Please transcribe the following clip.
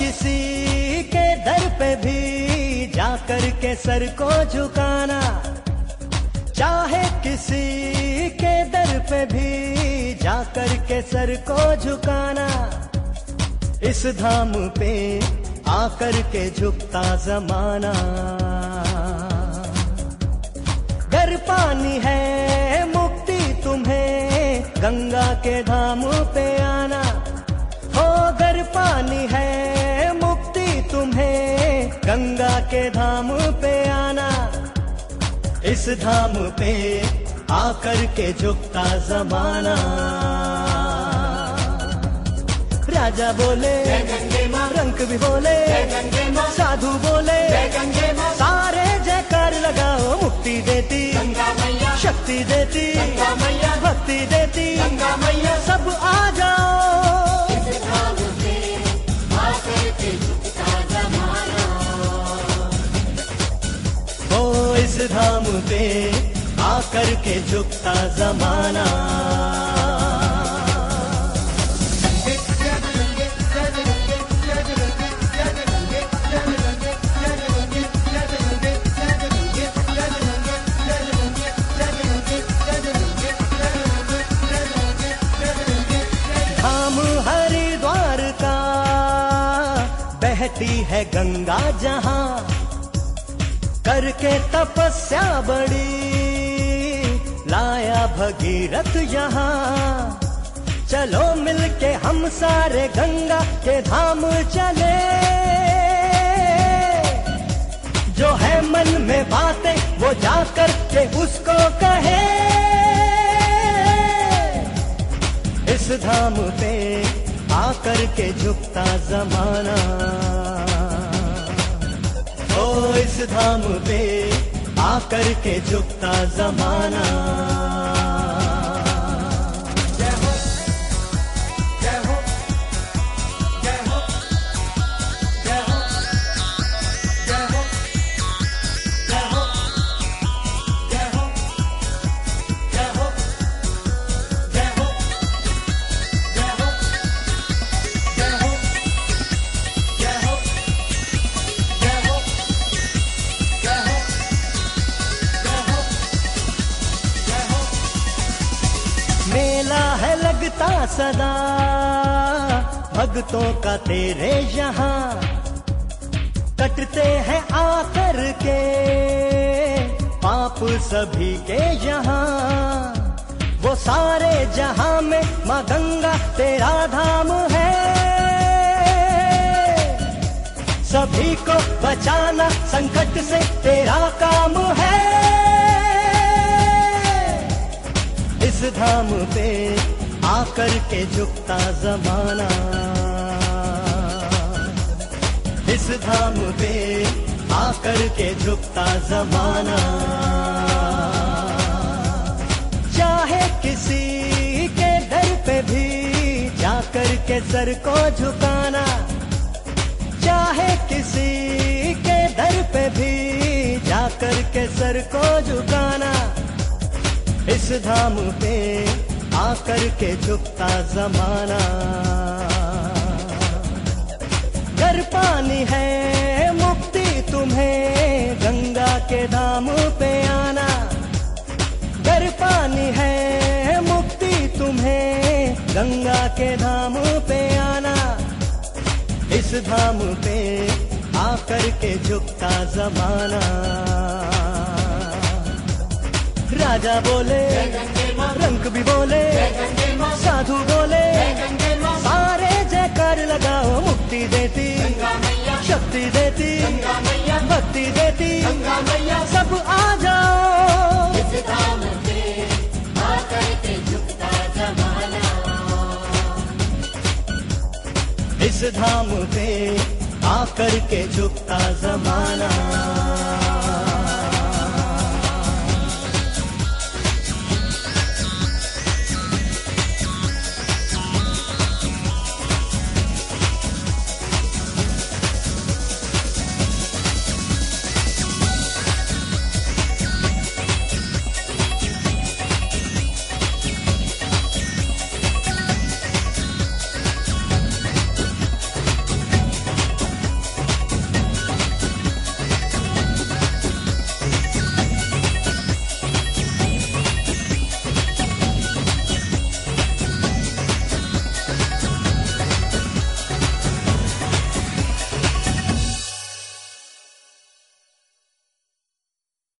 किसी के दर पे भी जाकर के सर को झुकाना, चाहे किसी के दर पे भी जाकर के सर को झुकाना, इस धाम पे आकर के झुकता जमाना। गर पानी है मुक्ति तुम्हें गंगा के धाम पे आना, हो गर पानी है मुक्ति तुम्हें गंगा के धाम पे आना, इस धाम पे आकर के झुकता जमाना। राजा बोले रंक भी बोले, साधु बोले, सारे जयकार लगाओ। मुक्ति देती शक्ति देती भक्ति देती, सब आ जाओ। ओ इस धाम पे आकर के झुकता जमाना। बहती है गंगा जहां, करके तपस्या बड़ी लाया भगीरथ यहाँ। चलो मिलके हम सारे गंगा के धाम चले, जो है मन में बातें वो जाकर के उसको कहे। इस धाम पे आकर के झुकता जमाना, ओ इस धाम पे आकर के झुकता जमाना। जय हो जय हो जय हो जय हो जय हो जय हो जय हो जय हो जय हो मेला है लगता सदा भक्तों का तेरे यहाँ, कटते हैं आकर के पाप सभी के यहाँ। वो सारे जहाँ में माँ गंगा तेरा धाम है, सभी को बचाना संकट से तेरा काम है। इस धाम पे आकर के झुकता जमाना, इस धाम पे आकर के झुकता जमाना। चाहे किसी के दर पे भी जाकर के सर को झुकाना, चाहे किसी के दर पे भी जाकर के सर को झुकाना, इस धाम पे आकर के झुकता जमाना। गर पानी है मुक्ति तुम्हें गंगा के धाम पे आना, गर पानी है मुक्ति तुम्हें गंगा के धाम पे आना, इस धाम पे आकर के झुकता जमाना। राजा बोले रंक भी बोले, साधु बोले, सारे जयकार लगाओ। मुक्ति देती शक्ति देती भक्ति देती, सब आ जाओ। इस धाम पे आकर के झुकता जमाना, इस धाम पे आकर के झुकता जमाना।